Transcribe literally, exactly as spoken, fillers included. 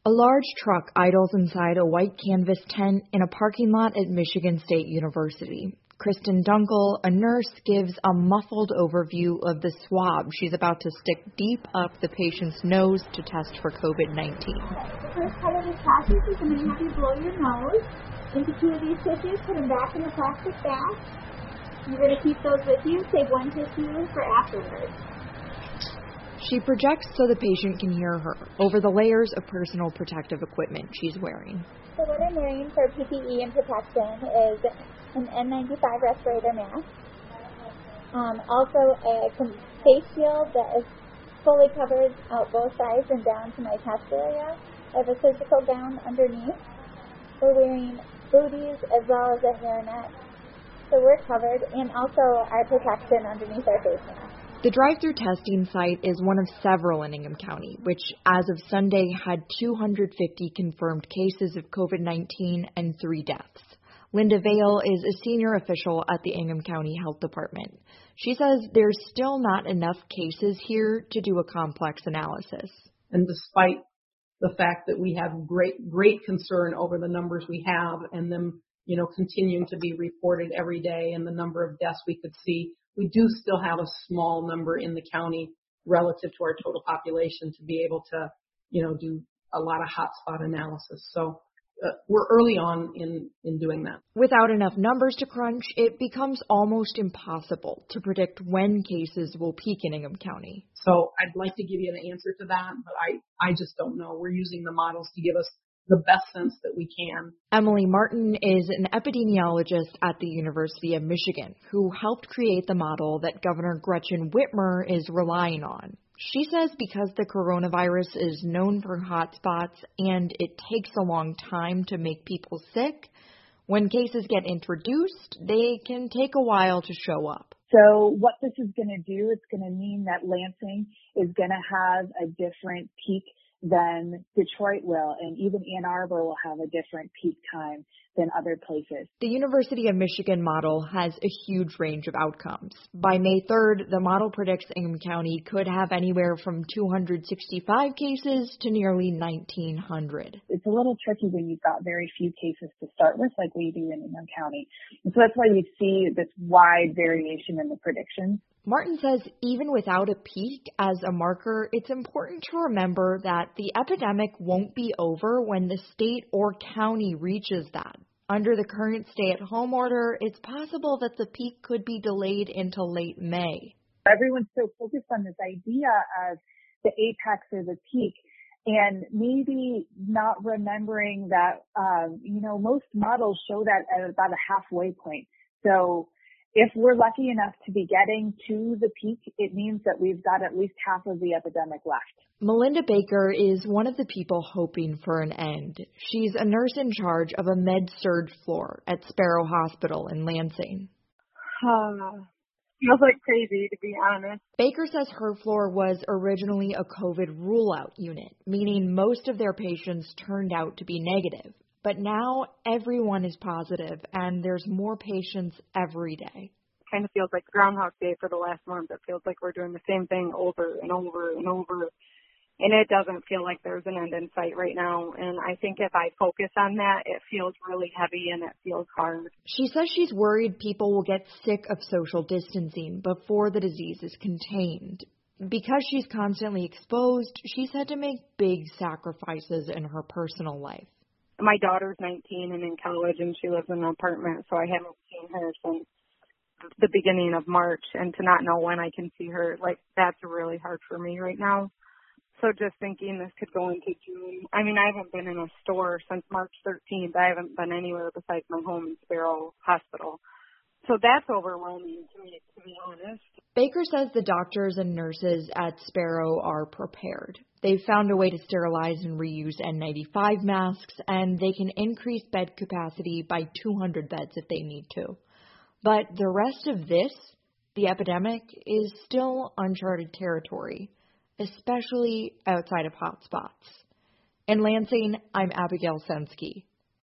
A large truck idles inside a white canvas tent in a parking lot at Michigan State University. Kristen Dunkel, a nurse, gives a muffled overview of the swab she's about to stick deep up the patient's nose to test for COVID nineteen. The first part of this process is I'm going to have you blow your nose into two of these tissues, put them back in the plastic bag. You're going to keep those with you, save one tissue for afterwards. She projects so the patient can hear her over the layers of personal protective equipment she's wearing. So what I'm wearing for P P E and protection is an N ninety-five respirator mask. Um, also a face shield that is fully covered out both sides and down to my chest area. I have a surgical gown underneath. We're wearing booties as well as a hairnet. So we're covered, and also our protection underneath our face mask. The drive-through testing site is one of several in Ingham County, which as of Sunday had two hundred fifty confirmed cases of COVID nineteen and three deaths. Linda Vale is a senior official at the Ingham County Health Department. She says there's still not enough cases here to do a complex analysis. And despite the fact that we have great, great concern over the numbers we have and them, you know, continuing to be reported every day and the number of deaths we could see, we do still have a small number in the county relative to our total population to be able to, you know, do a lot of hotspot analysis. So uh, we're early on in, in doing that. Without enough numbers to crunch, it becomes almost impossible to predict when cases will peak in Ingham County. So I'd like to give you an answer to that, but I, I just don't know. We're using the models to give us the best sense that we can. Emily Martin is an epidemiologist at the University of Michigan who helped create the model that Governor Gretchen Whitmer is relying on. She says because the coronavirus is known for hotspots and it takes a long time to make people sick, when cases get introduced, they can take a while to show up. So what this is going to do, it's going to mean that Lansing is going to have a different peak than Detroit will, and even Ann Arbor will have a different peak time than other places. The University of Michigan model has a huge range of outcomes. By May third, the model predicts Ingham County could have anywhere from two hundred sixty-five cases to nearly nineteen hundred. It's a little tricky when you've got very few cases to start with, like we do in Ingham County. And so that's why you see this wide variation in the predictions. Martin says even without a peak as a marker, it's important to remember that the epidemic won't be over when the state or county reaches that. Under the current stay-at-home order, it's possible that the peak could be delayed until late May. Everyone's so focused on this idea of the apex or the peak, and maybe not remembering that, um, you know, most models show that at about a halfway point. So if we're lucky enough to be getting to the peak, it means that we've got at least half of the epidemic left. Melinda Baker is one of the people hoping for an end. She's a nurse in charge of a med-surg floor at Sparrow Hospital in Lansing. Uh, feels like crazy, to be honest. Baker says her floor was originally a COVID rule-out unit, meaning most of their patients turned out to be negative. But now everyone is positive, and there's more patients every day. Kind of feels like Groundhog Day for the last month. It feels like we're doing the same thing over and over and over. And it doesn't feel like there's an end in sight right now. And I think if I focus on that, it feels really heavy and it feels hard. She says she's worried people will get sick of social distancing before the disease is contained. Because she's constantly exposed, she's had to make big sacrifices in her personal life. My daughter's nineteen and in college, and she lives in an apartment, so I haven't seen her since the beginning of March. And to not know when I can see her, like, that's really hard for me right now. So just thinking this could go into June. I mean, I haven't been in a store since March thirteenth. I haven't been anywhere besides my home in Sparrow Hospital. So that's overwhelming to me, to be honest. Baker says the doctors and nurses at Sparrow are prepared. They've found a way to sterilize and reuse N ninety-five masks, and they can increase bed capacity by two hundred beds if they need to. But the rest of this, the epidemic, is still uncharted territory, especially outside of hotspots. In Lansing, I'm Abigail Sensky.